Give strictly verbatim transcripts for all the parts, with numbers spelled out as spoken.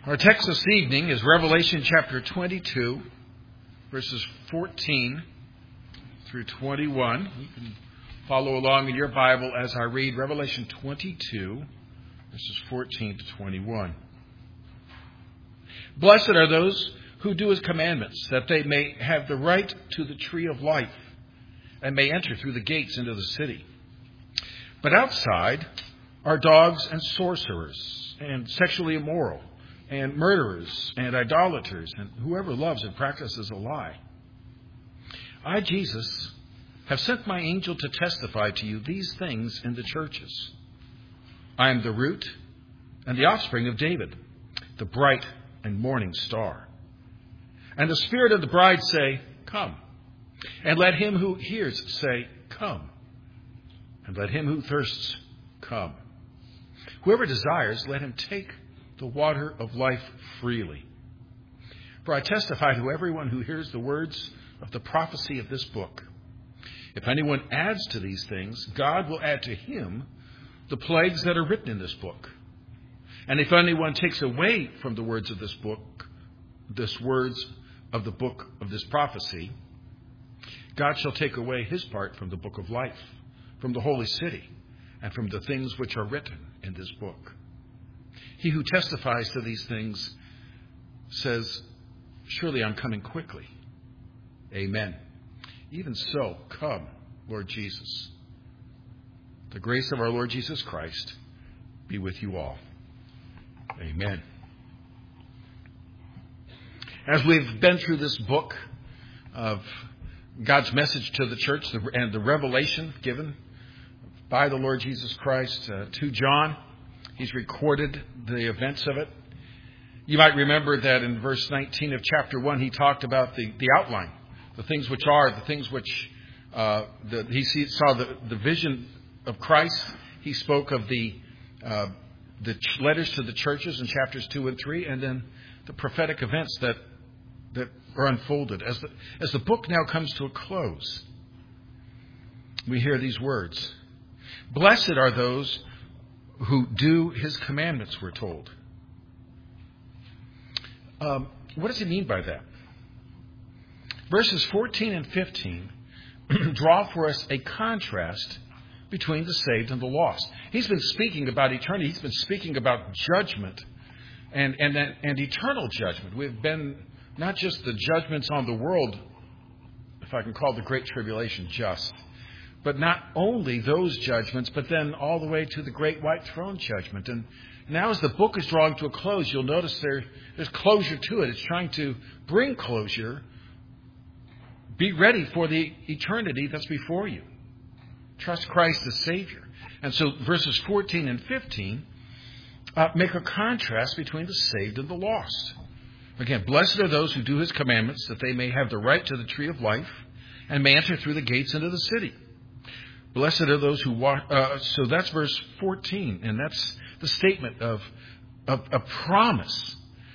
Our text this evening is Revelation chapter twenty-two, verses fourteen through twenty-one. You can follow along in your Bible as I read Revelation twenty-two, verses fourteen to twenty-one. Blessed are those who do his commandments, that they may have the right to the tree of life and may enter through the gates into the city. But outside are dogs and sorcerers and sexually immoral and murderers and idolaters and whoever loves and practices a lie. I, Jesus, have sent my angel to testify to you these things in the churches. I am the root and the offspring of David, the bright and morning star. And the Spirit of the bride say, Come. And let him who hears say, Come. And let him who thirsts come. Whoever desires, let him take the water of life freely. For I testify to everyone who hears the words of the prophecy of this book. If anyone adds to these things, God will add to him the plagues that are written in this book. And if anyone takes away from the words of this book, this words of the book of this prophecy, God shall take away his part from the book of life, from the holy city, and from the things which are written in this book. He who testifies to these things says, Surely I'm coming quickly. Amen. Even so, come, Lord Jesus. The grace of our Lord Jesus Christ be with you all. Amen. As we've been through this book of God's message to the church and the revelation given by the Lord Jesus Christ uh, to John, he's recorded the events of it. You might remember that in verse nineteen of chapter one, he talked about the, the outline, the things which are, the things which uh, the, he see, saw the, the vision of Christ. He spoke of the uh, the letters to the churches in chapters two and three, and then the prophetic events that that are unfolded. As the, as the book now comes to a close, we hear these words. Blessed are those who do his commandments, we're told. Um, what does he mean by that? Verses fourteen and fifteen draw for us a contrast between the saved and the lost. He's been speaking about eternity. He's been speaking about judgment and, and, and eternal judgment. We've been not just the judgments on the world, if I can call the Great Tribulation just, but not only those judgments, but then all the way to the great white throne judgment. And now as the book is drawing to a close, you'll notice there, there's closure to it. It's trying to bring closure. Be ready for the eternity that's before you. Trust Christ as Savior. And so verses fourteen and fifteen uh, make a contrast between the saved and the lost. Again, blessed are those who do his commandments, that they may have the right to the tree of life and may enter through the gates into the city. Blessed are those who walk. Uh, so that's verse fourteen, and that's the statement of, of a promise.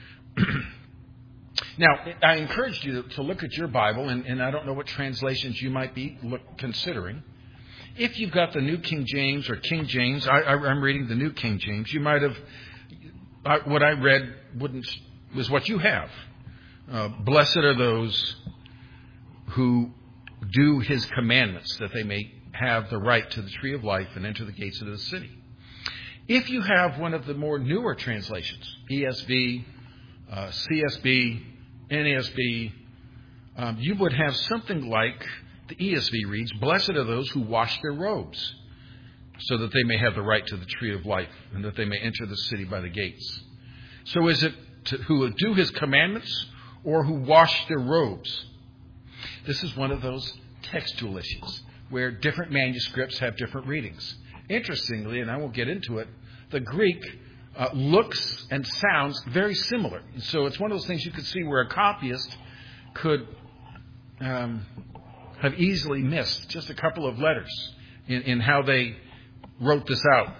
Now, I encourage you to look at your Bible, and, and I don't know what translations you might be look, considering. If you've got the New King James or King James, I, I, I'm reading the New King James. You might have I, what I read wouldn't was what you have. Uh, Blessed are those who do his commandments, that they may have the right to the tree of life and enter the gates of the city. If you have one of the more newer translations, E S V, uh, C S B, N A S B, um, you would have something like the E S V reads, Blessed are those who wash their robes, so that they may have the right to the tree of life and that they may enter the city by the gates. So is it to, who do his commandments or who wash their robes? This is one of those textual issues where different manuscripts have different readings. Interestingly, and I won't get into it, the Greek uh, looks and sounds very similar. So it's one of those things you could see where a copyist could um, have easily missed just a couple of letters in, in how they wrote this out.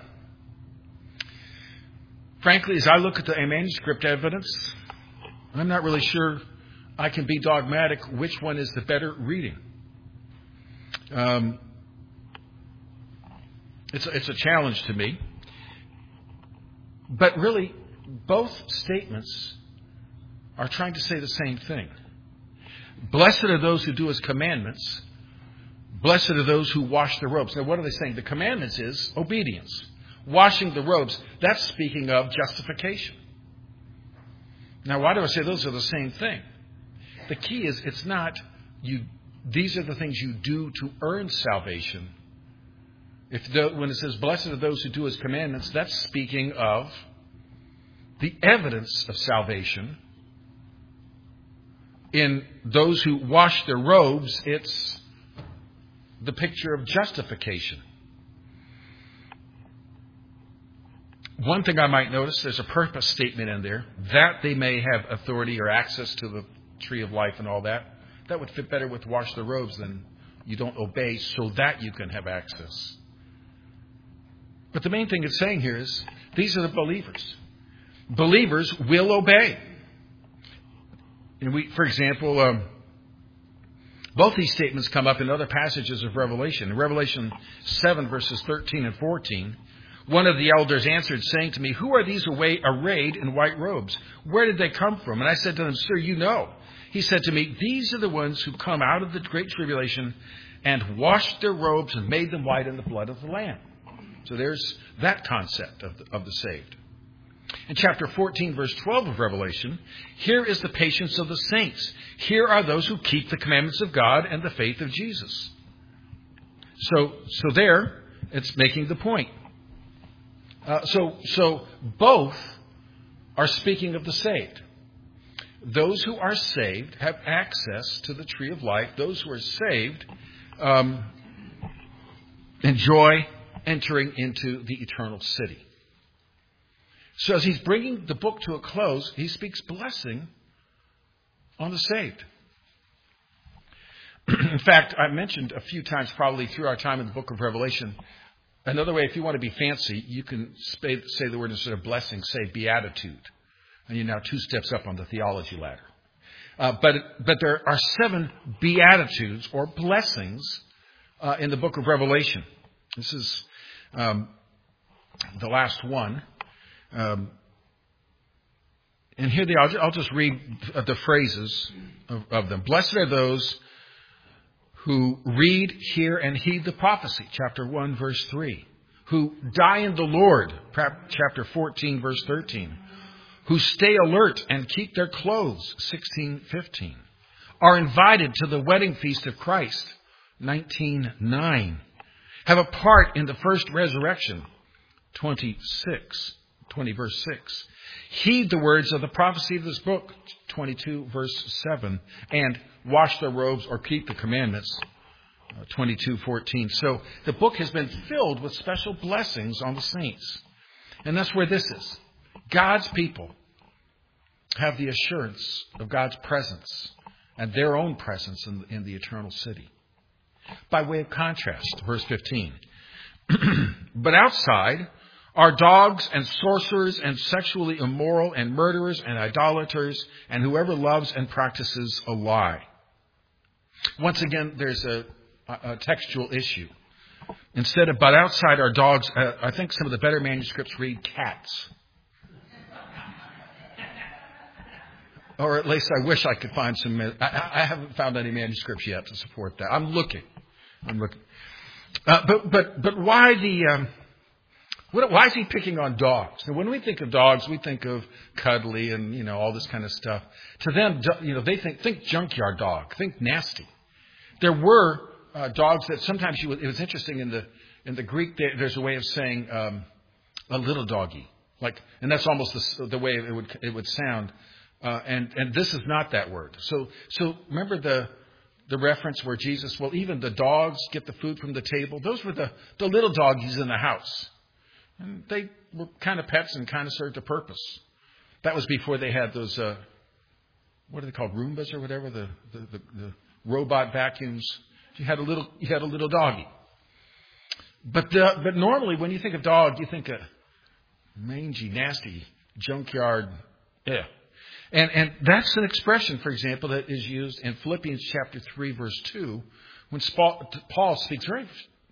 Frankly, as I look at the manuscript evidence, I'm not really sure I can be dogmatic which one is the better reading. Um, it's, it's a challenge to me. But really, both statements are trying to say the same thing. Blessed are those who do his commandments. Blessed are those who wash their robes. Now, what are they saying? The commandments is obedience. Washing the robes, that's speaking of justification. Now, why do I say those are the same thing? The key is it's not you. These are the things you do to earn salvation. If the, when it says, blessed are those who do his commandments, that's speaking of the evidence of salvation. In those who wash their robes, it's the picture of justification. One thing I might notice, there's a purpose statement in there, that they may have authority or access to the tree of life and all that. That would fit better with wash the robes than you don't obey so that you can have access. But the main thing it's saying here is these are the believers. Believers will obey. And we, for example, um, both these statements come up in other passages of Revelation. In Revelation seven, verses thirteen and fourteen, one of the elders answered, saying to me, who are these arrayed in white robes? Where did they come from? And I said to them, sir, you know. He said to me, these are the ones who come out of the great tribulation and washed their robes and made them white in the blood of the Lamb. So there's that concept of the, of the saved. In chapter fourteen, verse twelve of Revelation, here is the patience of the saints. Here are those who keep the commandments of God and the faith of Jesus. So, so there, it's making the point. Uh, so, so both are speaking of the saved. Those who are saved have access to the tree of life. Those who are saved um, enjoy entering into the eternal city. So as he's bringing the book to a close, he speaks blessing on the saved. In fact, I mentioned a few times probably through our time in the book of Revelation, another way, if you want to be fancy, you can say the word instead of blessing, say beatitude. And you're now two steps up on the theology ladder. Uh, but, but there are seven beatitudes or blessings uh, in the book of Revelation. This is um, the last one. Um, and here they are. I'll just read the phrases of, of them. Blessed are those who read, hear, and heed the prophecy. Chapter one, verse three. Who die in the Lord. Chapter fourteen, verse thirteen. Who stay alert and keep their clothes. sixteen fifteen. Are invited to the wedding feast of Christ. nineteen nine. Have a part in the first resurrection. twenty-six. twenty verse six. Heed the words of the prophecy of this book, twenty-two verse seven, and wash their robes or keep the commandments, uh, twenty-two fourteen. So the book has been filled with special blessings on the saints. And that's where this is. God's people have the assurance of God's presence and their own presence in, in the eternal city. By way of contrast, verse fifteen. But outside are dogs and sorcerers and sexually immoral and murderers and idolaters and whoever loves and practices a lie. Once again, there's a, a textual issue. Instead of but outside are dogs, uh, I think some of the better manuscripts read cats. Or at least I wish I could find some. I, I haven't found any manuscripts yet to support that. I'm looking. I'm looking. Uh, but but but why the? Um, what, why is he picking on dogs? Now, when we think of dogs, we think of cuddly and you know all this kind of stuff. To them, you know, they think think junkyard dog, think nasty. There were uh, dogs that sometimes you. It was interesting in the in the Greek. There, there's a way of saying um, a little doggy, like, and that's almost the, the way it would it would sound. Uh, and, and this is not that word. So, so remember the, the reference where Jesus, well, even the dogs get the food from the table. Those were the, the little doggies in the house. And they were kind of pets and kind of served a purpose. That was before they had those, uh, what are they called? Roombas or whatever, the, the, the, the robot vacuums. You had a little, you had a little doggy. But the, but normally when you think of dog, you think of mangy, nasty, junkyard, yeah. And, and that's an expression, for example, that is used in Philippians chapter three, verse two, when Paul speaks very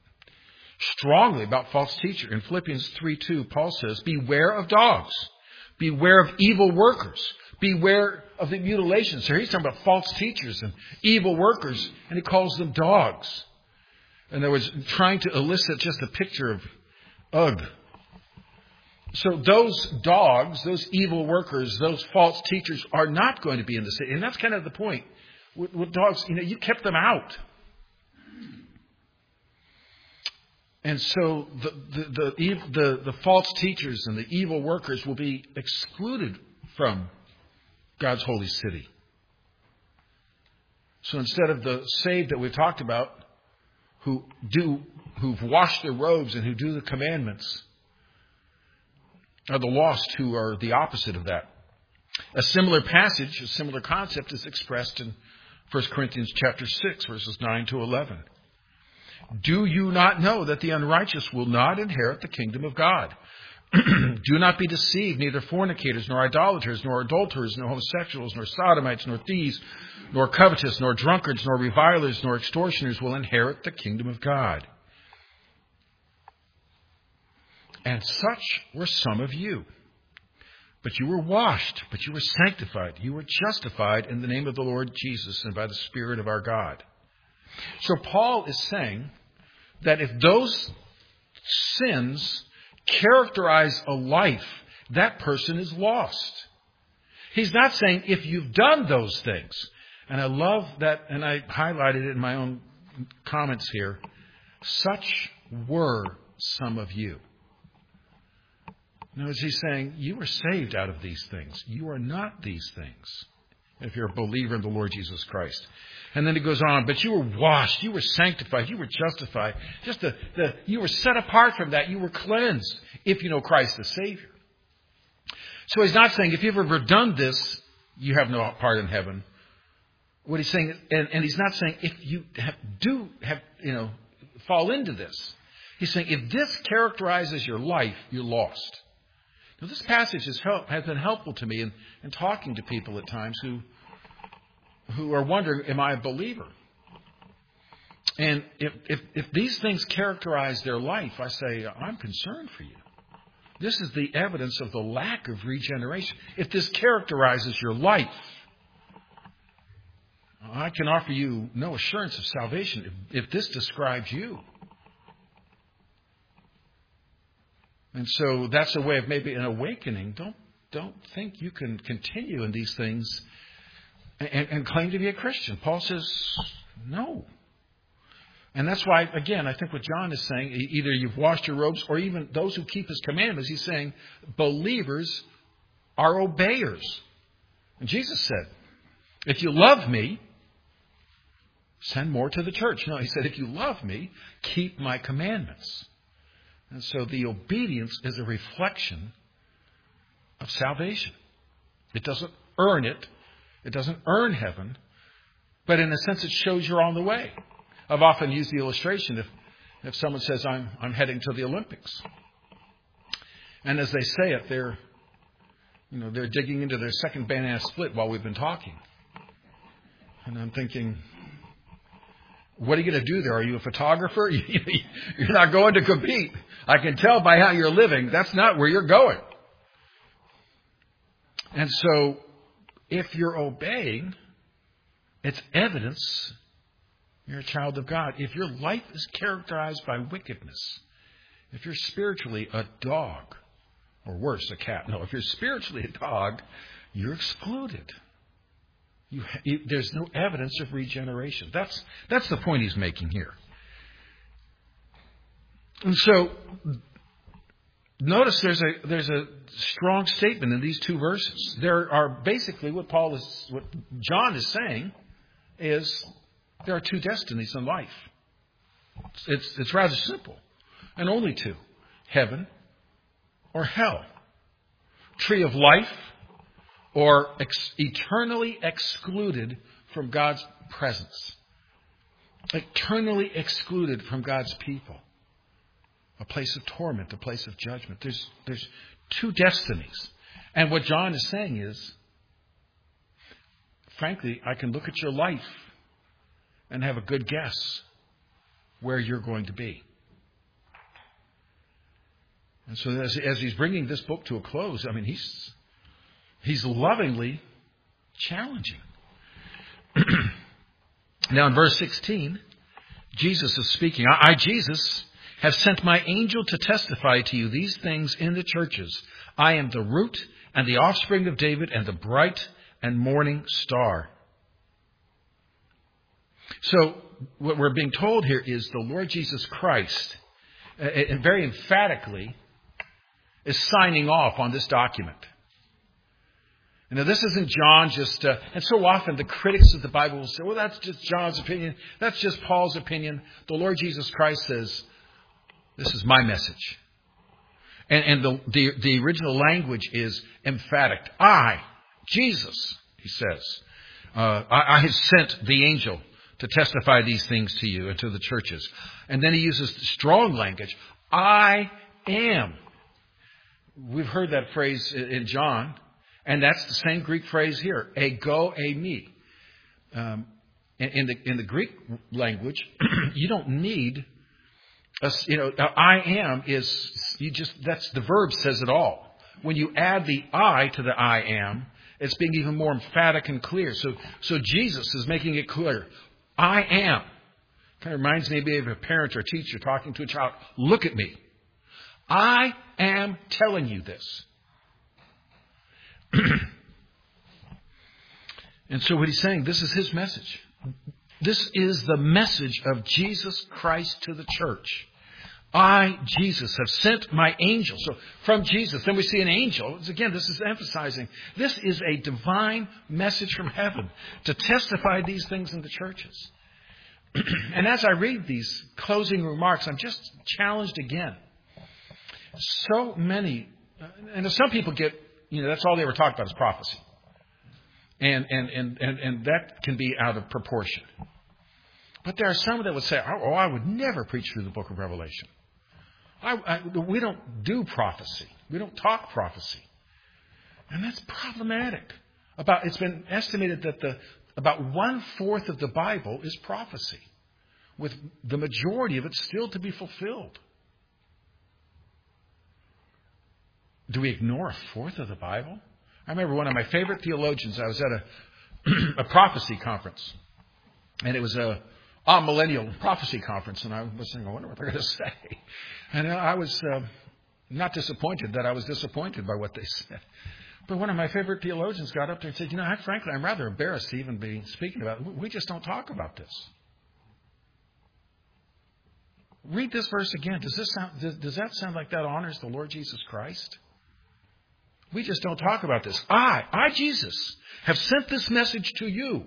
strongly about false teacher. In Philippians three two, Paul says, beware of dogs. Beware of evil workers. Beware of the mutilations. So he's talking about false teachers and evil workers, and he calls them dogs. In other words, trying to elicit just a picture of ugh. So those dogs, those evil workers, those false teachers are not going to be in the city. And that's kind of the point. With, with dogs, you know, you kept them out. And so the the, the the the false teachers and the evil workers will be excluded from God's holy city. So instead of the saved that we've talked about, who do who've washed their robes and who do the commandments, are the lost who are the opposite of that. A similar passage, a similar concept is expressed in First Corinthians chapter six, verses nine to eleven. Do you not know that the unrighteous will not inherit the kingdom of God? Do not be deceived, neither fornicators, nor idolaters, nor adulterers, nor homosexuals, nor sodomites, nor thieves, nor covetous, nor drunkards, nor revilers, nor extortioners will inherit the kingdom of God. And such were some of you. But you were washed, but you were sanctified, you were justified in the name of the Lord Jesus and by the Spirit of our God. So Paul is saying that if those sins characterize a life, that person is lost. He's not saying if you've done those things. And I love that, and I highlighted it in my own comments here. Such were some of you. Notice he's saying, you were saved out of these things. You are not these things if you're a believer in the Lord Jesus Christ. And then he goes on, but you were washed, you were sanctified, you were justified. Just the, the you were set apart from that. You were cleansed if you know Christ as Savior. So he's not saying if you've ever done this, you have no part in heaven. What he's saying, and, and he's not saying if you have, do have, you know, fall into this. He's saying if this characterizes your life, you're lost. Now, this passage has, help, has been helpful to me in, in talking to people at times who who are wondering, am I a believer? And if, if, if these things characterize their life, I say, I'm concerned for you. This is the evidence of the lack of regeneration. If this characterizes your life, I can offer you no assurance of salvation if, if this describes you. And so that's a way of maybe an awakening. Don't don't think you can continue in these things and, and claim to be a Christian. Paul says no. And that's why, again, I think what John is saying, either you've washed your robes or even those who keep his commandments, he's saying believers are obeyers. And Jesus said, if you love me, send more to the church. No, he said, if you love me, keep my commandments. And so the obedience is a reflection of salvation. It doesn't earn it. It doesn't earn heaven. But in a sense, it shows you're on the way. I've often used the illustration if, if someone says, I'm, I'm heading to the Olympics. And as they say it, they're, you know, they're digging into their second banana split while we've been talking. And I'm thinking, what are you going to do there? Are you a photographer? You're not going to compete. I can tell by how you're living, that's not where you're going. And so, if you're obeying, it's evidence you're a child of God. If your life is characterized by wickedness, if you're spiritually a dog, or worse, a cat. No, if you're spiritually a dog, you're excluded. You, you, there's no evidence of regeneration. That's that's the point he's making here. And so, notice there's a there's a strong statement in these two verses. There are basically what Paul is, what John is saying, is there are two destinies in life. It's it's rather simple, and only two: heaven or hell. Tree of life, or ex- eternally excluded from God's presence. Eternally excluded from God's people. A place of torment, a place of judgment. There's, there's two destinies. And what John is saying is, frankly, I can look at your life and have a good guess where you're going to be. And so as, as he's bringing this book to a close, I mean, he's He's lovingly challenging. Now in verse sixteen, Jesus is speaking. I, I, Jesus, have sent my angel to testify to you these things in the churches. I am the root and the offspring of David and the bright and morning star. So what we're being told here is the Lord Jesus Christ, uh, and very emphatically, is signing off on this document. Now, this isn't John just, uh, and so often the critics of the Bible will say, well, that's just John's opinion. That's just Paul's opinion. The Lord Jesus Christ says, this is my message. And, and the, the, the original language is emphatic. I, Jesus, he says, uh, I, I have sent the angel to testify these things to you and to the churches. And then he uses strong language. I am. We've heard that phrase in John. And that's the same Greek phrase here, ego eimi. Um, in, in the in the Greek language, you don't need, a, you know, I am is you just that's the verb says it all. When you add the I to the I am, it's being even more emphatic and clear. So so Jesus is making it clear. I am. Kind of reminds me maybe of a parent or teacher talking to a child. Look at me. I am telling you this. And so what he's saying, this is his message. This is the message of Jesus Christ to the church. I, Jesus, have sent my angel. So from Jesus, then we see an angel. Again, this is emphasizing, this is a divine message from heaven to testify these things in the churches. And as I read these closing remarks, I'm just challenged again. So many, and some people get, you know, that's all they ever talk about is prophecy. And, and, and, and, and that can be out of proportion. But there are some that would say, oh, I would never preach through the book of Revelation. I, I, we don't do prophecy. We don't talk prophecy. And that's problematic. About It's been estimated that the about one-fourth of the Bible is prophecy, with the majority of it still to be fulfilled. Do we ignore a fourth of the Bible? I remember one of my favorite theologians, I was at a, a prophecy conference. And it was a millennial prophecy conference. And I was thinking, I wonder what they're going to say. And I was uh, not disappointed that I was disappointed by what they said. But one of my favorite theologians got up there and said, you know, I, frankly, I'm rather embarrassed to even be speaking about it. We just don't talk about this. Read this verse again. Does this sound, does, does that sound like that honors the Lord Jesus Christ? We just don't talk about this. I, I, Jesus, have sent this message to you.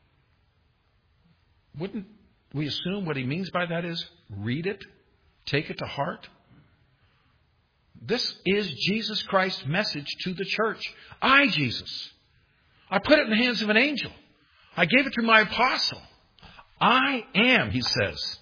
Wouldn't we assume what he means by that is read it, take it to heart? This is Jesus Christ's message to the church. I, Jesus, I put it in the hands of an angel. I gave it to my apostle. I am, he says.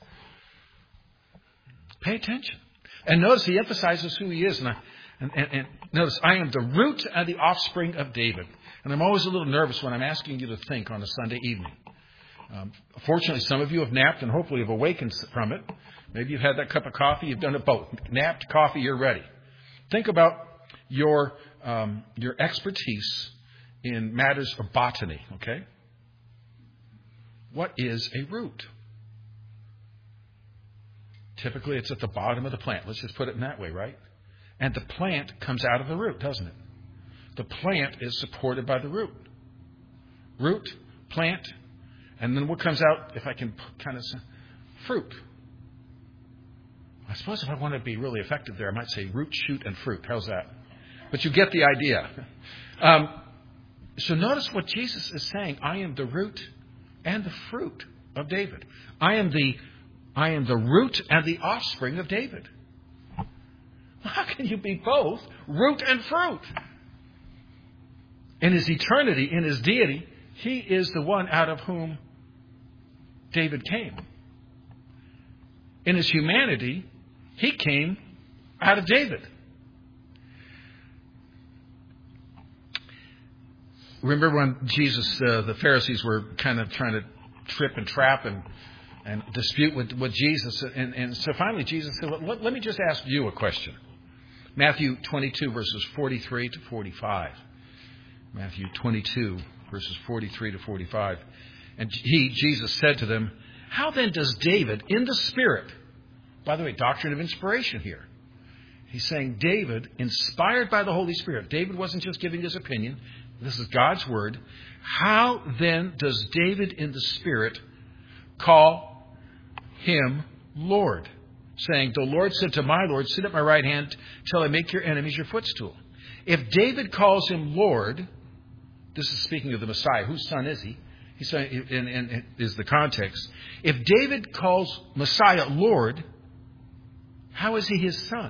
Pay attention. And notice he emphasizes who he is. And I, And, and, and notice, I am the root and the offspring of David. And I'm always a little nervous when I'm asking you to think on a Sunday evening. Um, fortunately, some of you have napped and hopefully have awakened from it. Maybe you've had that cup of coffee. You've done it both. Napped, coffee, you're ready. Think about your um, your expertise in matters of botany, okay? What is a root? Typically, it's at the bottom of the plant. Let's just put it in that way, right? And the plant comes out of the root, doesn't it? The plant is supported by the root. Root, plant, and then what comes out, if I can kind of say, fruit. I suppose if I want to be really effective there, I might say root, shoot, and fruit. How's that? But you get the idea. Um, so notice what Jesus is saying. I am the root and the fruit of David. I am the, I am the root and the offspring of David. How can you be both root and fruit? In his eternity, in his deity, he is the one out of whom David came. In his humanity, he came out of David. Remember when Jesus, uh, the Pharisees were kind of trying to trip and trap and, and dispute with, with Jesus. And, and so finally Jesus said, well, let, let me just ask you a question. Matthew twenty-two, verses forty-three to forty-five. Matthew twenty-two, verses forty-three to forty-five. And he, Jesus, said to them, how then does David, in the Spirit, by the way, doctrine of inspiration here. He's saying David, inspired by the Holy Spirit. David wasn't just giving his opinion. This is God's word. How then does David in the Spirit call him Lord? Saying, the Lord said to my Lord, sit at my right hand till I make your enemies your footstool. If David calls him Lord, this is speaking of the Messiah. Whose son is he? He's saying, and, and, and is the context. If David calls Messiah Lord, how is he his son?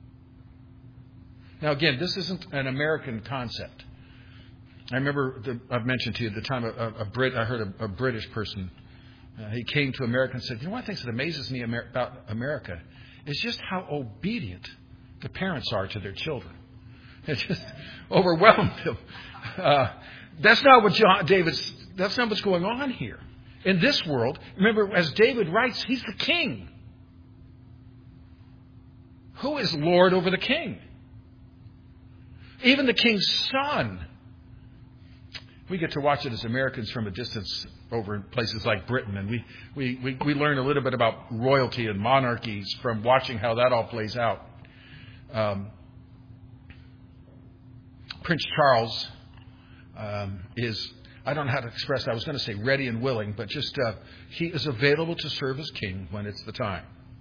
Now, again, this isn't an American concept. I remember, the, I've mentioned to you at the time, a, a Brit, I heard a, a British person, uh, he came to America and said, you know, one of the things that amazes me Amer- about America is just how obedient the parents are to their children. It just overwhelmed them. Uh, that's not what John, David's, that's not what's going on here. In this world, remember, as David writes, he's the king. Who is Lord over the king? Even the king's son. We get to watch it as Americans from a distance over in places like Britain, and we, we, we, we learn a little bit about royalty and monarchies from watching how that all plays out. Um, Prince Charles um, is, I don't know how to express that. I was going to say ready and willing, but just uh, he is available to serve as king when it's the time.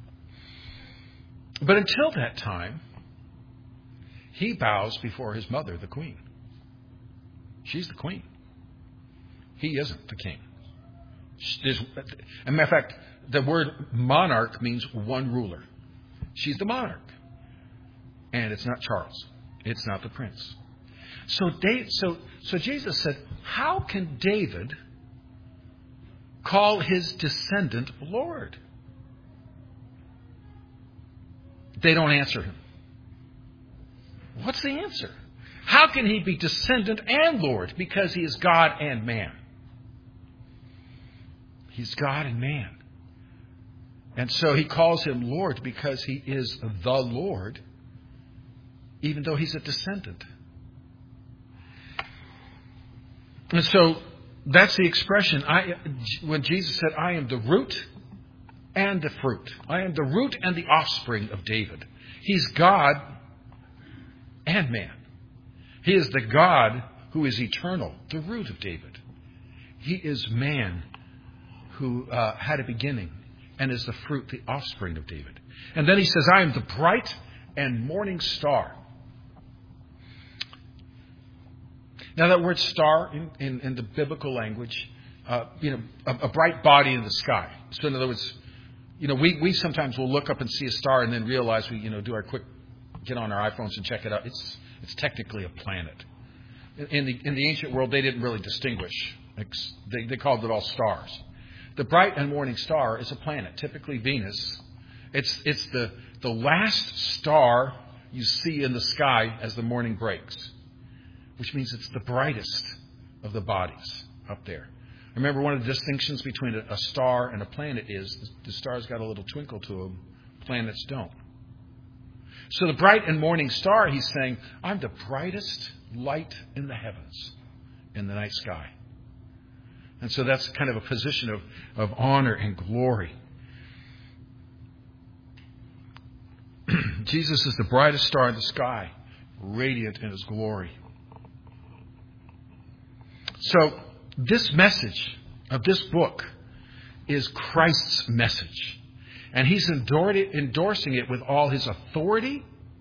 But until that time, he bows before his mother, the queen. She's the queen. He isn't the king. There's, as a matter of fact, the word monarch means one ruler. She's the monarch. And it's not Charles. It's not the prince. So, Dave, so, so Jesus said, how can David call his descendant Lord? They don't answer him. What's the answer? How can he be descendant and Lord? Because he is God and man. He's God and man. And so he calls him Lord because he is the Lord, even though he's a descendant. And so that's the expression. I, when Jesus said, I am the root and the fruit. I am the root and the offspring of David. He's God and man. He is the God who is eternal, the root of David. He is man who uh, had a beginning and is the fruit, the offspring of David. And then he says, I am the bright and morning star. Now that word star in, in, in the biblical language, uh, you know, a, a bright body in the sky. So in other words, you know, we, we sometimes will look up and see a star and then realize we, you know, do our quick, get on our iPhones and check it out. It's it's technically a planet. In, in the in the ancient world, they didn't really distinguish. They, they called it all stars. The bright and morning star is a planet, typically Venus. It's it's the the last star you see in the sky as the morning breaks, which means it's the brightest of the bodies up there. Remember, one of the distinctions between a, a star and a planet is the, the star's got a little twinkle to them, planets don't. So the bright and morning star, he's saying, I'm the brightest light in the heavens, in the night sky. And so that's kind of a position of, of honor and glory. Jesus is the brightest star in the sky, radiant in his glory. So this message of this book is Christ's message. And he's endorsing it with all his authority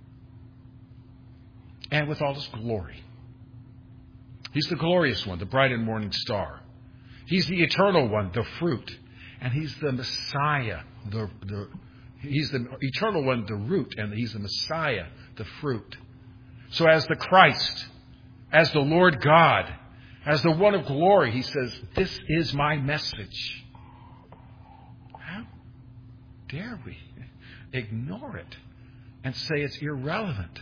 and with all his glory. He's the glorious one, the bright and morning star. He's the eternal one, the fruit. And he's the Messiah, the, the he's the eternal one, the root, and he's the Messiah, the fruit. So as the Christ, as the Lord God, as the one of glory, he says, this is my message. How dare we ignore it and say it's irrelevant?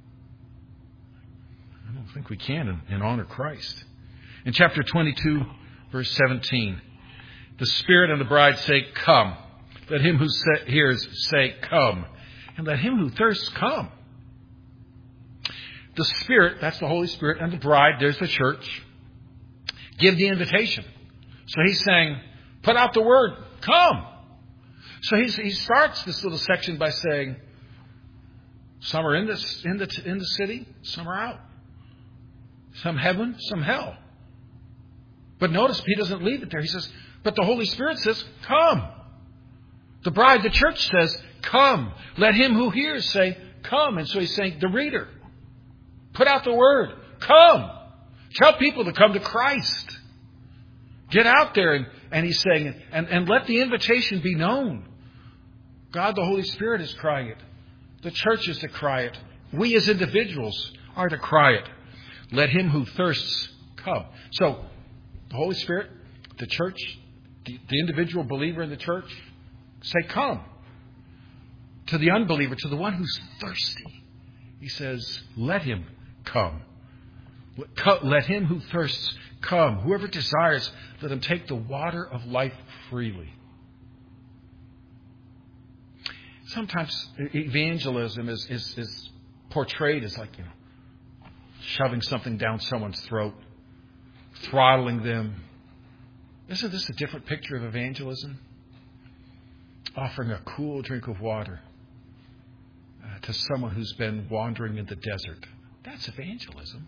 I don't think we can and, and honor Christ. In chapter twenty-two, verse seventeen, the Spirit and the bride say, come. Let him who hears say, come. And let him who thirsts come. the Spirit, that's the Holy Spirit, and the bride, there's the church, give the invitation. So he's saying, put out the word, come. So he's, he starts this little section by saying, some are in, this, in, the, in the city, some are out. Some heaven, some hell. But notice he doesn't leave it there. He says, but the Holy Spirit says, come. The bride, the church says, come. Let him who hears say, come. And so he's saying, the reader, put out the word, come. Tell people to come to Christ. Get out there. And, and he's saying, and, and let the invitation be known. God, the Holy Spirit is crying it. The church is to cry it. We as individuals are to cry it. Let him who thirsts come. So, the Holy Spirit, the church, the, the individual believer in the church, say, come. To the unbeliever, to the one who's thirsty, he says, let him come. Let him who thirsts come. Whoever desires, let him take the water of life freely. Sometimes evangelism is, is, is portrayed as like, you know, shoving something down someone's throat, throttling them. Isn't this a different picture of evangelism? Offering a cool drink of water uh, to someone who's been wandering in the desert. That's evangelism.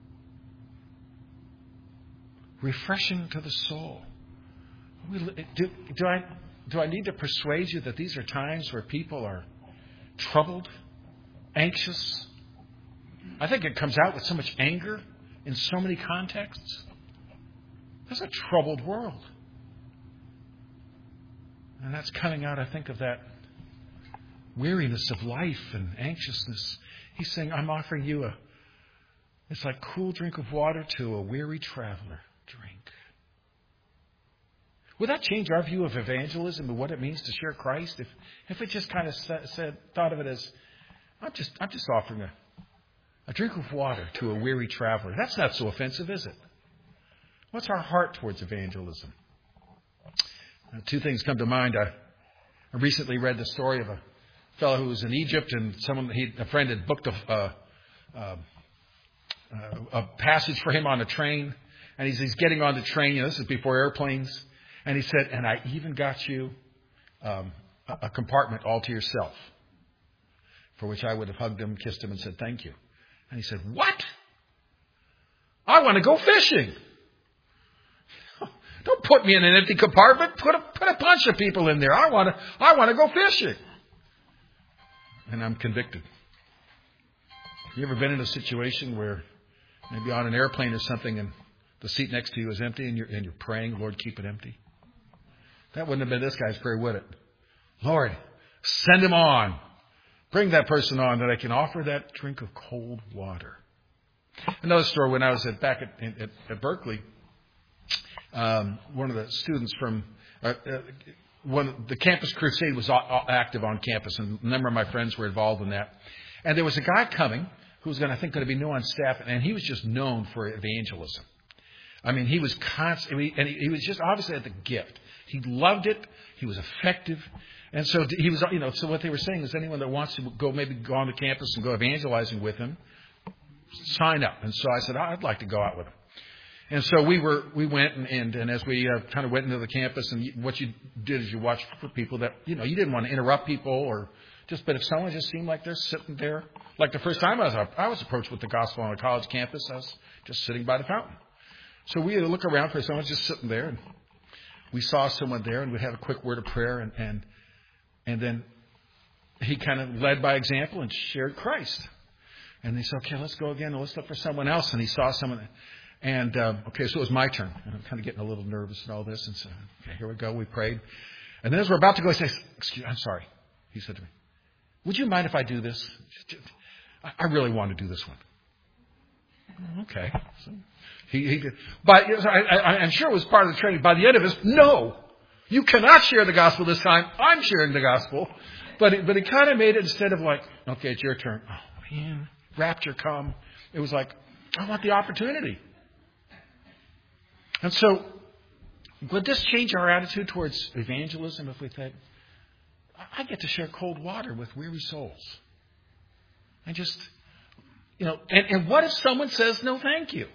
Refreshing to the soul. Do, do I do I need to persuade you that these are times where people are troubled, anxious? I think it comes out with so much anger in so many contexts. There's a troubled world. And that's coming out, I think, of that weariness of life and anxiousness. He's saying, I'm offering you a, it's like cool drink of water to a weary traveler. Drink. Would that change our view of evangelism and what it means to share Christ? If if we just kind of said, thought of it as, I'm just I'm just offering a, a drink of water to a weary traveler. That's not so offensive, is it? What's our heart towards evangelism? Uh, two things come to mind. I, I recently read the story of a fellow who was in Egypt, and someone he a friend had booked a, uh, uh, a passage for him on a train. And he's, he's getting on the train. You know, this is before airplanes. And he said, and I even got you um, a, a compartment all to yourself. For which I would have hugged him, kissed him, and said, thank you. And he said, what? I want to go fishing. Don't put me in an empty compartment. Put a, put a bunch of people in there. I want to, I want to go fishing. And I'm convicted. Have you ever been in a situation where maybe on an airplane or something and the seat next to you is empty and you're, and you're praying, Lord, keep it empty? That wouldn't have been this guy's prayer, would it? Lord, send him on. Bring that person on that I can offer that drink of cold water. Another story, when I was at, back at, at, at Berkeley, um, one of the students from uh, uh, one the Campus Crusade was active on campus, and a number of my friends were involved in that. And there was a guy coming who was going to, I think, going to be new on staff, and he was just known for evangelism. I mean, he was constantly, and he, he was just obviously had the gift. He loved it. He was effective. And so he was, you know, so what they were saying is anyone that wants to go, maybe go on the campus and go evangelizing with him, sign up. And so I said, I'd like to go out with him. And so we were, we went and, and, and as we uh, kind of went into the campus, and what you did is you watched for people that, you know, you didn't want to interrupt people or just, but if someone just seemed like they're sitting there, like the first time I was up, I was approached with the gospel on a college campus, I was just sitting by the fountain. So we had to look around for someone just sitting there, and we saw someone there, and we'd have a quick word of prayer, and and, and then he kind of led by example and shared Christ. And they said, okay, let's go again, and let's look for someone else. And he saw someone, and um, okay, so it was my turn. And I'm kind of getting a little nervous and all this, and so, okay, here we go, we prayed. And then as we're about to go, he says, excuse me, I'm sorry, he said to me, would you mind if I do this? I really want to do this one. Okay. So he, he did. But I, I, I'm sure it was part of the training. By the end of this, no, you cannot share the gospel this time. I'm sharing the gospel. But it, but it kind of made it, instead of like, okay, it's your turn. Oh, man, rapture come. It was like, I want the opportunity. And so, would this change our attitude towards evangelism if we think, I get to share cold water with weary souls? And just You know, and, and what if someone says no thank you?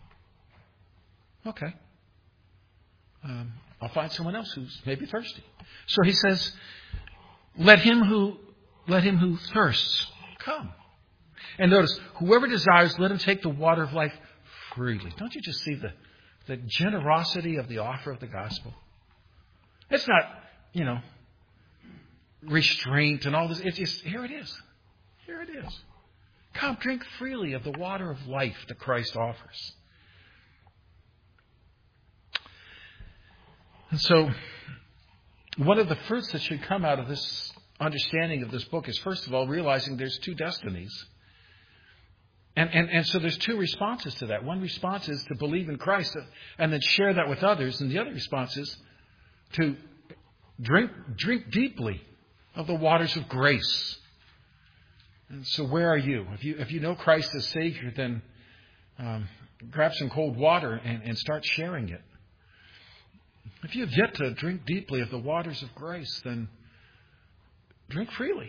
Okay. Um, I'll find someone else who's maybe thirsty. So he says, let him who let him who thirsts come. And notice, whoever desires, let him take the water of life freely. Don't you just see the, the generosity of the offer of the gospel? It's not, you know, restraint and all this. It's just, here it is. Here it is. Come, drink freely of the water of life that Christ offers. And so, one of the fruits that should come out of this understanding of this book is, first of all, realizing there's two destinies. And, and, and so there's two responses to that. One response is to believe in Christ and then share that with others. And the other response is to drink, drink deeply of the waters of grace. And so where are you? If you, if you know Christ as Savior, then um, grab some cold water and, and start sharing it. If you have yet to drink deeply of the waters of grace, then drink freely.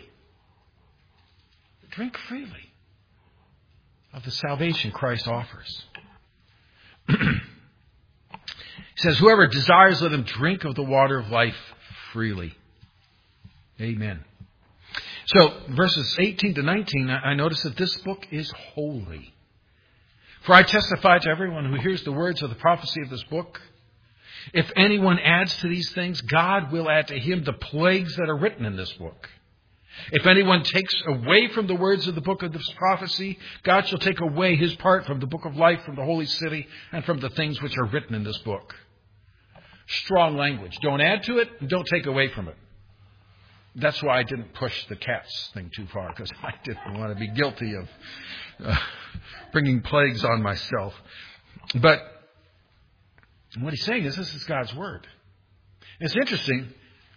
Drink freely of the salvation Christ offers. He says, whoever desires, let him drink of the water of life freely. Amen. So, verses eighteen to nineteen, I notice that this book is holy. For I testify to everyone who hears the words of the prophecy of this book, if anyone adds to these things, God will add to him the plagues that are written in this book. If anyone takes away from the words of the book of this prophecy, God shall take away his part from the book of life, from the holy city, and from the things which are written in this book. Strong language. Don't add to it, and don't take away from it. That's why I didn't push the cats thing too far, because I didn't want to be guilty of uh, bringing plagues on myself. But what he's saying is this is God's word. It's interesting.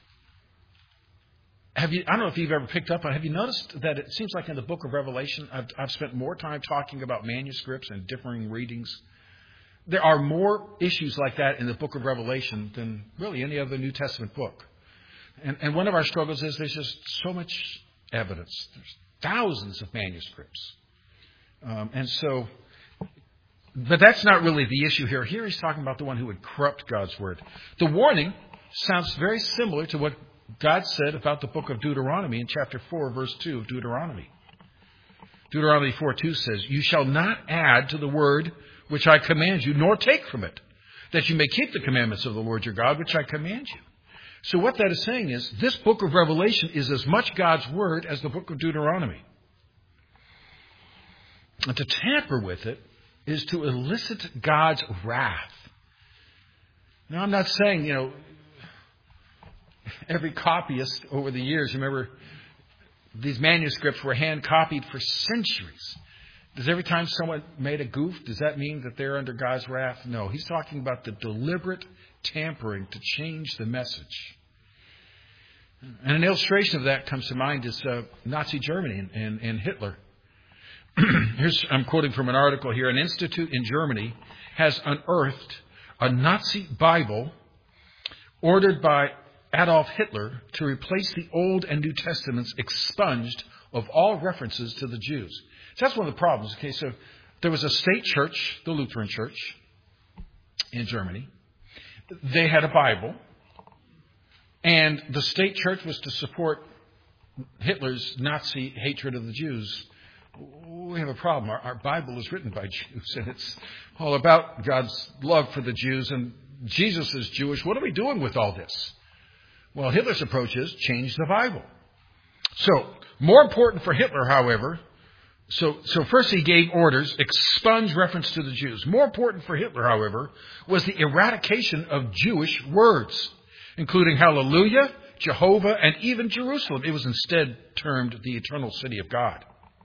Have you? I don't know if you've ever picked up on. Have you noticed that it seems like in the book of Revelation, I've, I've spent more time talking about manuscripts and differing readings. There are more issues like that in the book of Revelation than really any other New Testament book. And, and one of our struggles is there's just so much evidence. There's thousands of manuscripts. Um, and so, but that's not really the issue here. Here he's talking about the one who would corrupt God's word. The warning sounds very similar to what God said about the book of Deuteronomy in chapter four, verse two of Deuteronomy. Deuteronomy four two says, you shall not add to the word which I command you, nor take from it, that you may keep the commandments of the Lord your God, which I command you. So what that is saying is, this book of Revelation is as much God's word as the book of Deuteronomy. And to tamper with it is to elicit God's wrath. Now, I'm not saying, you know, every copyist over the years, remember, these manuscripts were hand copied for centuries. Does every time someone made a goof, does that mean that they're under God's wrath? No, he's talking about the deliberate tampering to change the message. And an illustration of that comes to mind is uh, Nazi Germany and, and, and Hitler. Here's, I'm quoting from an article here. An institute in Germany has unearthed a Nazi Bible ordered by Adolf Hitler to replace the Old and New Testaments expunged of all references to the Jews. So that's one of the problems. Okay, so there was a state church, the Lutheran Church in Germany. They had a Bible, and the state church was to support Hitler's Nazi hatred of the Jews. We have a problem. Our, our Bible is written by Jews, and it's all about God's love for the Jews, and Jesus is Jewish. What are we doing with all this? Well, Hitler's approach is change the Bible. So, more important for Hitler, however, So, so first he gave orders, expunge reference to the Jews. More important for Hitler, however, was the eradication of Jewish words, including hallelujah, Jehovah, and even Jerusalem. It was instead termed the eternal city of God.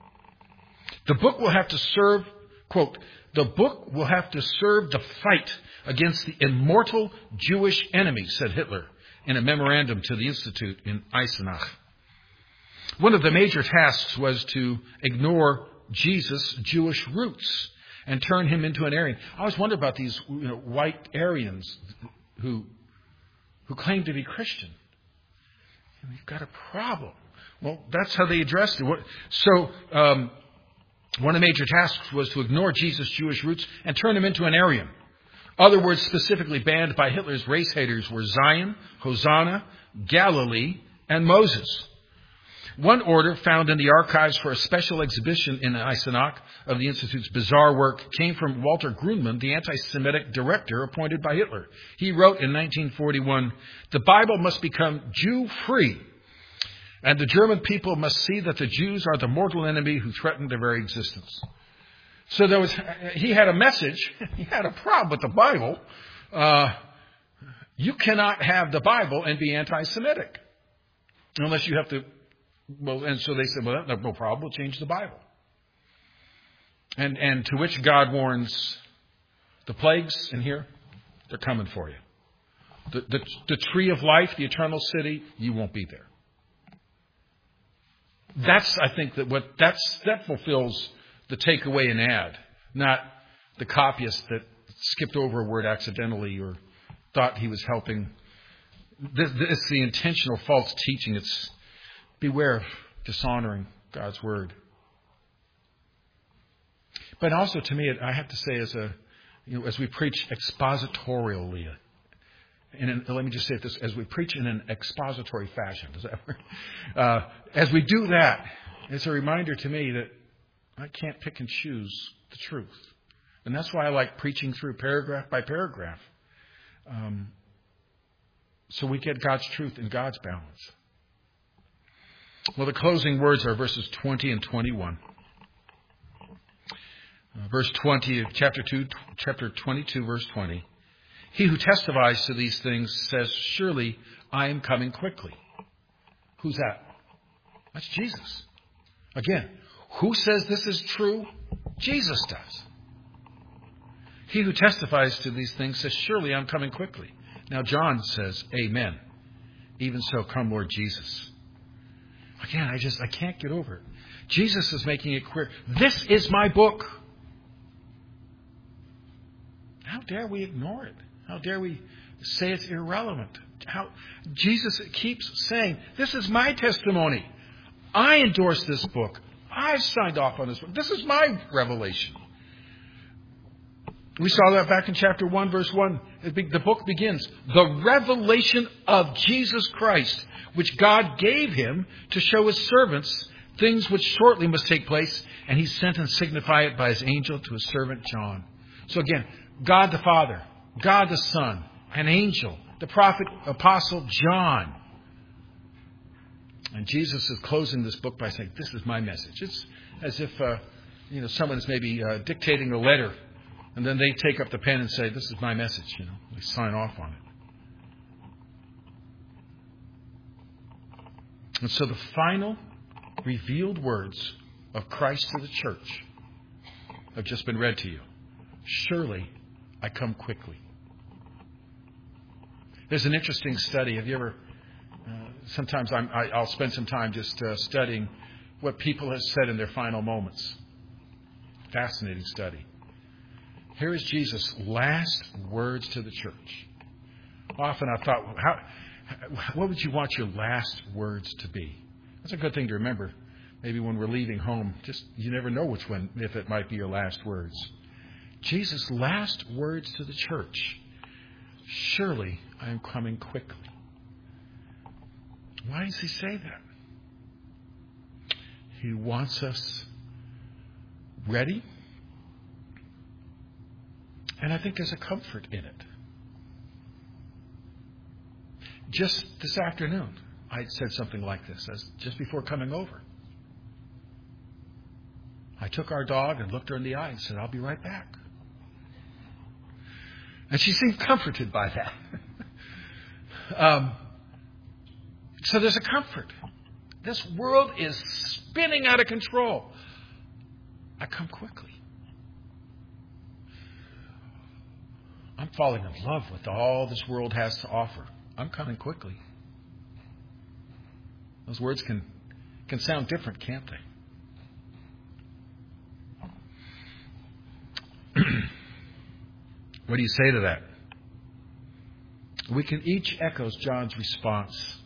The book will have to serve, quote, the book will have to serve the fight against the immortal Jewish enemy, said Hitler in a memorandum to the Institute in Eisenach. One of the major tasks was to ignore Jesus' Jewish roots and turn him into an Aryan. I always wonder about these, you know, white Aryans who who claim to be Christian. We've got a problem. Well, that's how they addressed it. So um, One of the major tasks was to ignore Jesus' Jewish roots and turn him into an Aryan. Other words specifically banned by Hitler's race haters were Zion, Hosanna, Galilee, and Moses. One order found in the archives for a special exhibition in Eisenach of the Institute's bizarre work came from Walter Grundmann, the anti-Semitic director appointed by Hitler. He wrote in nineteen forty-one, "The Bible must become Jew-free, and the German people must see that the Jews are the mortal enemy who threaten their very existence." So there was, he had a message. He had a problem with the Bible. Uh, you cannot have the Bible and be anti-Semitic unless you have to. Well, and so they said, well, no problem. We'll change the Bible. And and to which God warns, the plagues in here, they're coming for you. The, the, the tree of life, the eternal city, you won't be there. That's, I think, that what that's that fulfills the takeaway and add, not the copyist that skipped over a word accidentally or thought he was helping. This, this is the intentional false teaching. It's beware of dishonoring God's word. But also, to me, I have to say, as a you know, as we preach expositorially, in an, let me just say this: as we preach in an expository fashion, does that work? Uh, as we do that, it's a reminder to me that I can't pick and choose the truth, and that's why I like preaching through paragraph by paragraph, um, so we get God's truth and God's balance. Well, the closing words are verses twenty and twenty-one. Uh, verse twenty of chapter two, chapter twenty-two, verse twenty. He who testifies to these things says, "Surely I am coming quickly." Who's that? That's Jesus. Again, who says this is true? Jesus does. He who testifies to these things says, "Surely I'm coming quickly." Now John says, "Amen. Even so, come Lord Jesus." Again, I just, I can't get over it. Jesus is making it clear. This is my book. How dare we ignore it? How dare we say it's irrelevant? How Jesus keeps saying, this is my testimony. I endorse this book. I've signed off on this book. This is my revelation. We saw that back in chapter one, verse one. The book begins, the revelation of Jesus Christ, which God gave him to show his servants things which shortly must take place, and he sent and signified it by his angel to his servant John. So again, God the Father, God the Son, an angel, the prophet, apostle John. And Jesus is closing this book by saying, this is my message. It's as if uh, you know someone is maybe uh, dictating a letter, and then they take up the pen and say, this is my message. You know, they sign off on it. And so the final revealed words of Christ to the church have just been read to you. Surely I come quickly. There's an interesting study. Have you ever, uh, sometimes I'm, I, I'll spend some time just uh, studying what people have said in their final moments. Fascinating study. Here is Jesus' last words to the church. Often I've thought, how, what would you want your last words to be? That's a good thing to remember. Maybe when we're leaving home, just you never know which one, if it might be your last words. Jesus' last words to the church. Surely I am coming quickly. Why does he say that? He wants us ready. And I think there's a comfort in it. Just this afternoon, I said something like this, as just before coming over. I took our dog and looked her in the eye and said, I'll be right back. And she seemed comforted by that. um, so there's a comfort. This world is spinning out of control. I come quickly. I'm falling in love with all this world has to offer. I'm coming quickly. Those words can, can sound different, can't they? What do you say to that? We can each echo John's response.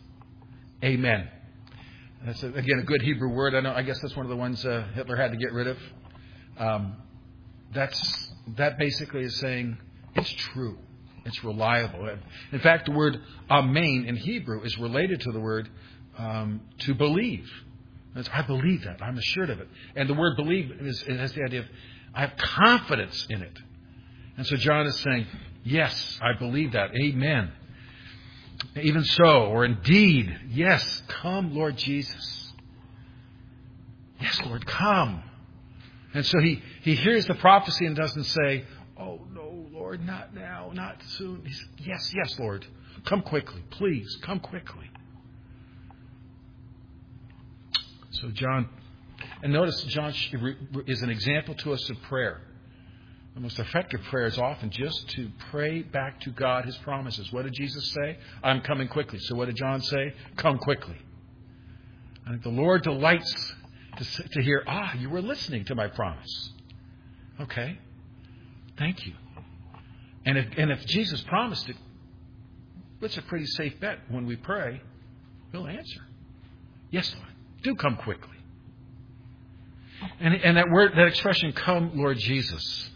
Amen. That's, a, again, a good Hebrew word. I know. I guess that's one of the ones uh, Hitler had to get rid of. Um, that's that basically is saying it's true. It's reliable. In fact, the word amen in Hebrew is related to the word um, to believe. It's, I believe that. I'm assured of it. And the word believe is, it has the idea of I have confidence in it. And so John is saying, yes, I believe that. Amen. Even so, or indeed, yes, come, Lord Jesus. Yes, Lord, come. And so he, he hears the prophecy and doesn't say, oh, no, Lord, not now, not soon. He says, yes, yes, Lord, come quickly. Please, come quickly. So John, and notice John is an example to us of prayer. The most effective prayer is often just to pray back to God His promises. What did Jesus say? I'm coming quickly. So what did John say? Come quickly. I think the Lord delights to, to hear, ah, you were listening to my promise. Okay. Thank you. And if, and if Jesus promised it, it's a pretty safe bet when we pray, He'll answer. Yes, Lord. Do come quickly. And, and that word, that expression, come, Lord Jesus,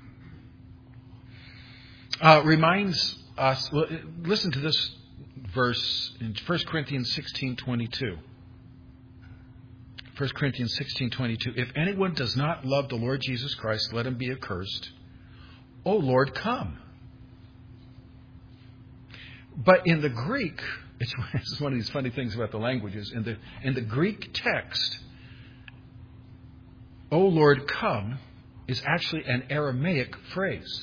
Uh, reminds us, well, listen to this verse in First Corinthians sixteen twenty-two. First Corinthians sixteen twenty-two. If anyone does not love the Lord Jesus Christ, let him be accursed. O Lord, come. But in the Greek, it's, it's one of these funny things about the languages. In the, in the Greek text, O Lord, come is actually an Aramaic phrase.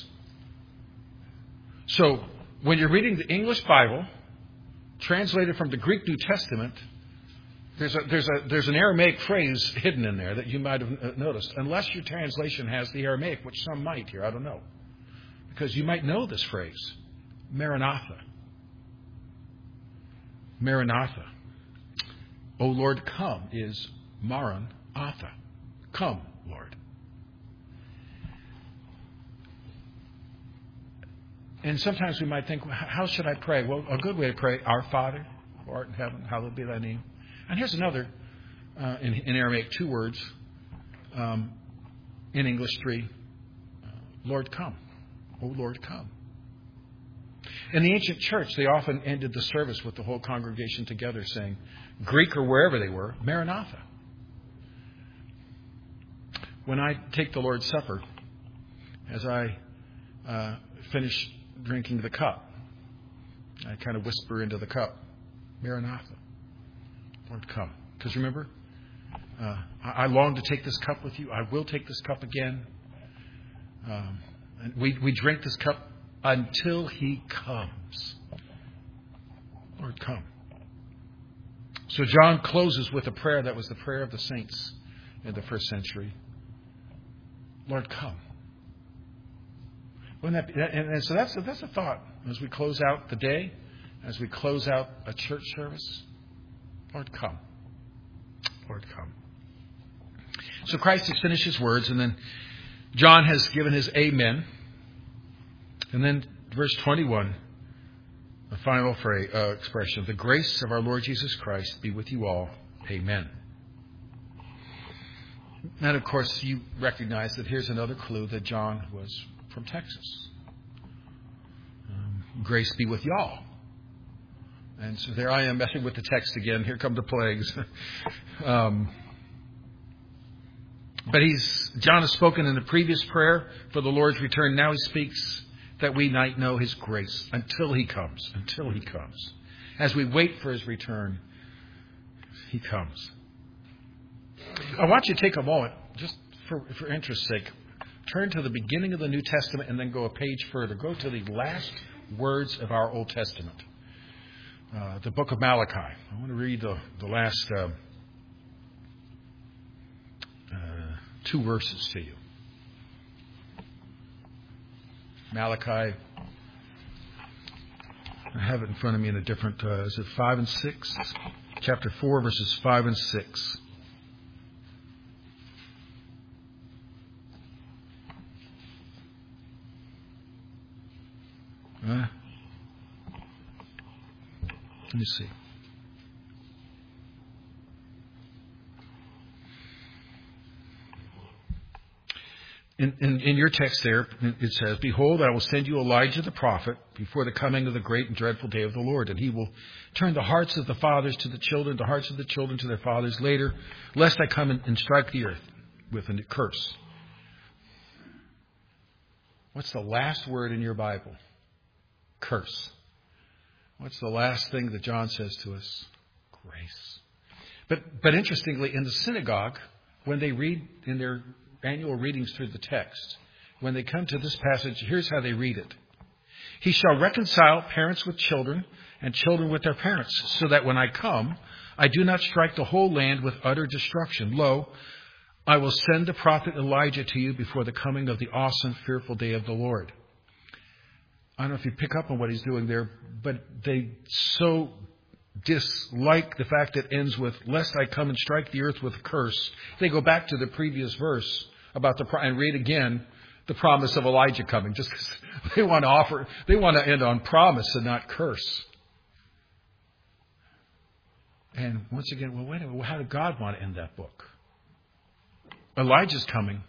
So, when you're reading the English Bible, translated from the Greek New Testament, there's a, there's a, there's an Aramaic phrase hidden in there that you might have noticed, unless your translation has the Aramaic, which some might here, I don't know. Because you might know this phrase, Maranatha. Maranatha. O Lord, come is Maranatha. Come, Lord. And sometimes we might think, how should I pray? Well, a good way to pray, Our Father, who art in heaven, hallowed be thy name. And here's another, uh, in, in Aramaic, two words. Um, in English, three. Uh, Lord, come. Oh, Lord, come. In the ancient church, they often ended the service with the whole congregation together saying, Greek or wherever they were, Maranatha. When I take the Lord's Supper, as I uh, finish drinking the cup, I kind of whisper into the cup, Maranatha, Lord, come. Because remember, uh, I, I long to take this cup with you. I will take this cup again. Um, and we, we drink this cup until He comes. Lord, come. So John closes with a prayer that was the prayer of the saints in the first century. Lord, come. Wouldn't that be, and, and so that's a, that's a thought as we close out the day, as we close out a church service. Lord, come. Lord, come. So Christ has finished His words, and then John has given his amen. And then verse twenty-one, the final phrase, uh, expression, the grace of our Lord Jesus Christ be with you all. Amen. And of course, you recognize that here's another clue that John was from Texas. Um, grace be with y'all. And so there I am messing with the text again. Here come the plagues. um, but he's John has spoken in the previous prayer for the Lord's return. Now he speaks that we might know His grace until He comes. Until He comes. As we wait for His return, He comes. I want you to take a moment, just for, for interest's sake, turn to the beginning of the New Testament and then go a page further. Go to the last words of our Old Testament, uh, the book of Malachi. I want to read the, the last uh, uh, two verses to you. Malachi, I have it in front of me in a different, uh, is it five and six? Chapter four, verses five and six. Uh, let me see. In, in, in your text there, it says, "Behold, I will send you Elijah the prophet before the coming of the great and dreadful day of the Lord. And he will turn the hearts of the fathers to the children, the hearts of the children to their fathers later, lest I come and, and strike the earth with a curse." What's the last word in your Bible? Curse. What's the last thing that John says to us? Grace. But, but interestingly, in the synagogue, when they read in their annual readings through the text, when they come to this passage, here's how they read it. "He shall reconcile parents with children and children with their parents, so that when I come, I do not strike the whole land with utter destruction. Lo, I will send the prophet Elijah to you before the coming of the awesome, fearful day of the Lord." I don't know if you pick up on what he's doing there, but they so dislike the fact that it ends with, "Lest I come and strike the earth with a curse." They go back to the previous verse about the and read again the promise of Elijah coming, just because they want to offer, they want to end on promise and not curse. And once again, well, wait a minute, how did God want to end that book? Elijah's coming.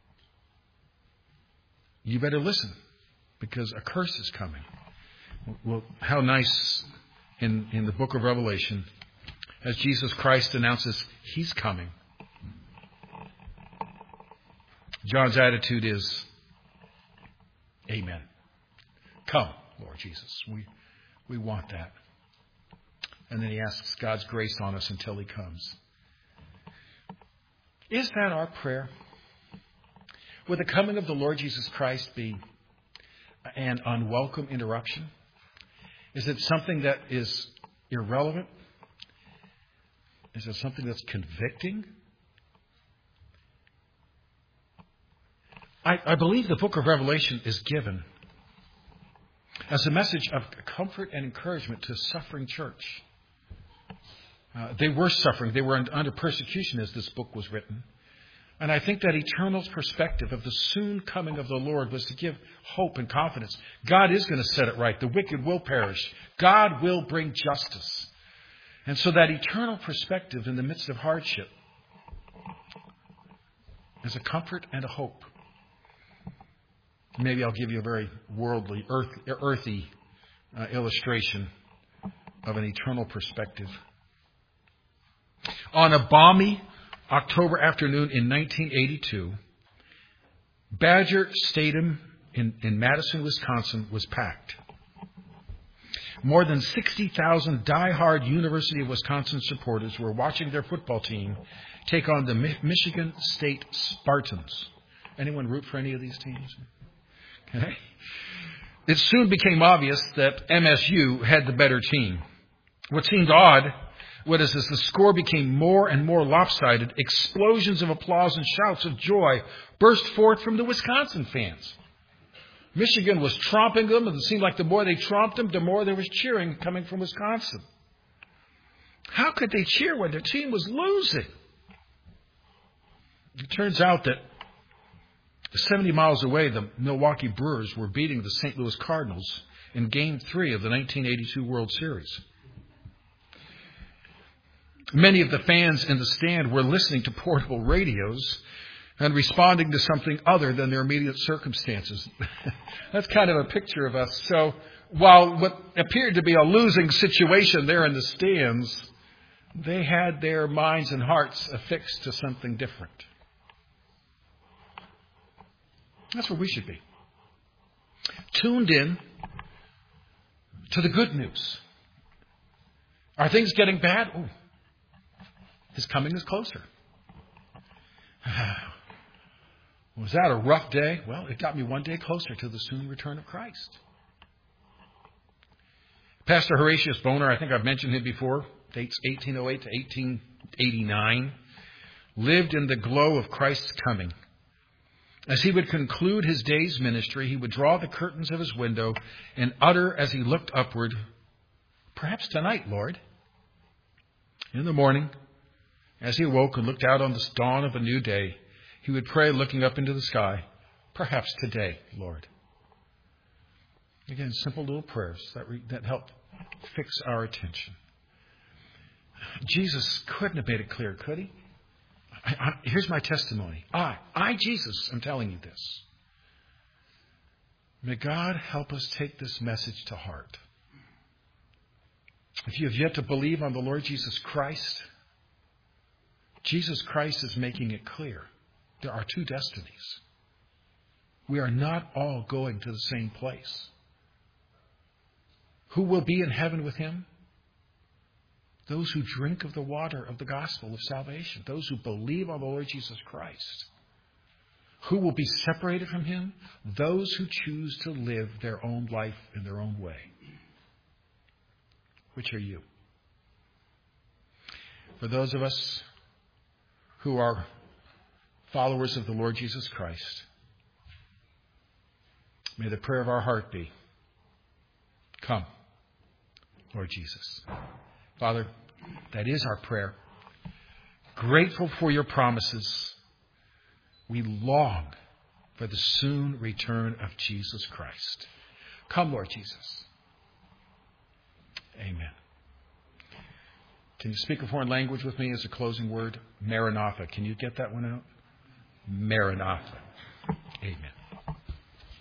You better listen, because a curse is coming. Well, how nice in, in the book of Revelation, as Jesus Christ announces He's coming. John's attitude is, "Amen. Come, Lord Jesus. We, we want that." And then he asks God's grace on us until He comes. Is that our prayer? Would the coming of the Lord Jesus Christ be an unwelcome interruption? Is it something that is irrelevant? Is it something that's convicting? I, I believe the book of Revelation is given as a message of comfort and encouragement to a suffering church. Uh, they were suffering. They were under persecution as this book was written. And I think that eternal perspective of the soon coming of the Lord was to give hope and confidence. God is going to set it right. The wicked will perish. God will bring justice. And so that eternal perspective in the midst of hardship is a comfort and a hope. Maybe I'll give you a very worldly, earth, earthy uh, illustration of an eternal perspective. On a balmy October afternoon in nineteen eighty-two, Badger Stadium in, in Madison, Wisconsin was packed. More than sixty thousand die-hard University of Wisconsin supporters were watching their football team take on the Mi- Michigan State Spartans. Anyone root for any of these teams? Okay. It soon became obvious that M S U had the better team. What seemed odd was as the score became more and more lopsided, explosions of applause and shouts of joy burst forth from the Wisconsin fans. Michigan was tromping them, and it seemed like the more they tromped them, the more there was cheering coming from Wisconsin. How could they cheer when their team was losing? It turns out that seventy miles away, the Milwaukee Brewers were beating the Saint Louis Cardinals in Game three of the nineteen eighty-two World Series. Many of the fans in the stand were listening to portable radios and responding to something other than their immediate circumstances. That's kind of a picture of us. So while what appeared to be a losing situation there in the stands, they had their minds and hearts affixed to something different. That's where we should be. Tuned in to the good news. Are things getting bad? Oh, His coming is closer. Was that a rough day? Well, it got me one day closer to the soon return of Christ. Pastor Horatius Bonar, I think I've mentioned him before, dates eighteen oh eight to eighteen eighty-nine, lived in the glow of Christ's coming. As he would conclude his day's ministry, he would draw the curtains of his window and utter as he looked upward, "Perhaps tonight, Lord." In the morning, as he awoke and looked out on the dawn of a new day, he would pray, looking up into the sky, "Perhaps today, Lord." Again, simple little prayers that, re- that help fix our attention. Jesus couldn't have made it clear, could he? I, I, here's my testimony. I, I, Jesus, am telling you this. May God help us take this message to heart. If you have yet to believe on the Lord Jesus Christ, Jesus Christ is making it clear. There are two destinies. We are not all going to the same place. Who will be in heaven with him? Those who drink of the water of the gospel of salvation. Those who believe on the Lord Jesus Christ. Who will be separated from him? Those who choose to live their own life in their own way. Which are you? For those of us who are followers of the Lord Jesus Christ, may the prayer of our heart be, come, Lord Jesus. Father, that is our prayer. Grateful for your promises. We long for the soon return of Jesus Christ. Come, Lord Jesus. Amen. Can you speak a foreign language with me as a closing word? Maranatha. Can you get that one out? Maranatha. Amen.